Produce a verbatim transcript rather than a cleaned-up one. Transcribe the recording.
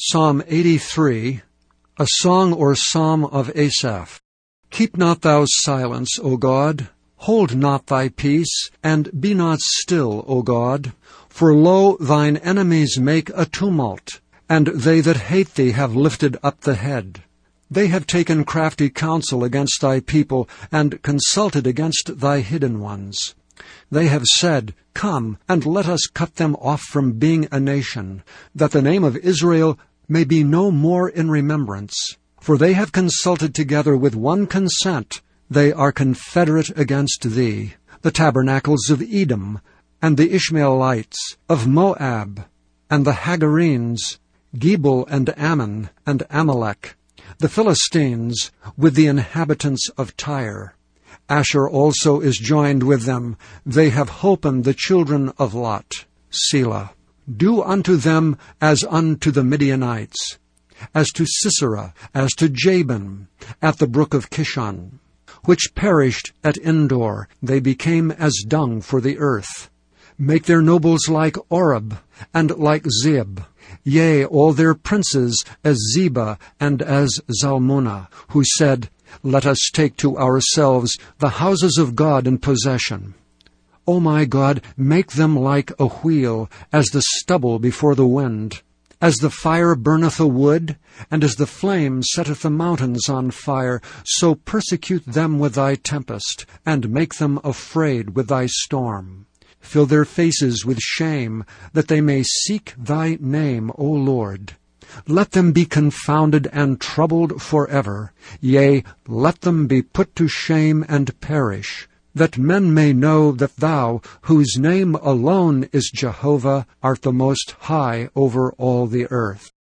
Psalm eighty-three, a song or psalm of Asaph. Keep not thou silence, O God, hold not thy peace, and be not still, O God. For lo, thine enemies make a tumult, and they that hate thee have lifted up the head. They have taken crafty counsel against thy people, and consulted against thy hidden ones. They have said, Come, and let us cut them off from being a nation, that the name of Israel may be no more in remembrance. For they have consulted together with one consent. They are confederate against thee, the tabernacles of Edom, and the Ishmaelites, of Moab, and the Hagarenes, Gebal and Ammon, and Amalek, the Philistines, with the inhabitants of Tyre. Asher also is joined with them. They have holpen the children of Lot. Selah. Do unto them as unto the Midianites, as to Sisera, as to Jabin, at the brook of Kishon, which perished at Endor. They became as dung for the earth. Make their nobles like Oreb, and like Zeeb. Yea, all their princes as Zebah and as Zalmunna, who said, Let us take to ourselves the houses of God in possession. O my God, make them like a wheel, as the stubble before the wind. As the fire burneth a wood, and as the flame setteth the mountains on fire, so persecute them with thy tempest, and make them afraid with thy storm. Fill their faces with shame, that they may seek thy name, O Lord. Let them be confounded and troubled forever. Yea, let them be put to shame and perish, that men may know that thou, whose name alone is Jehovah, art the most high over all the earth.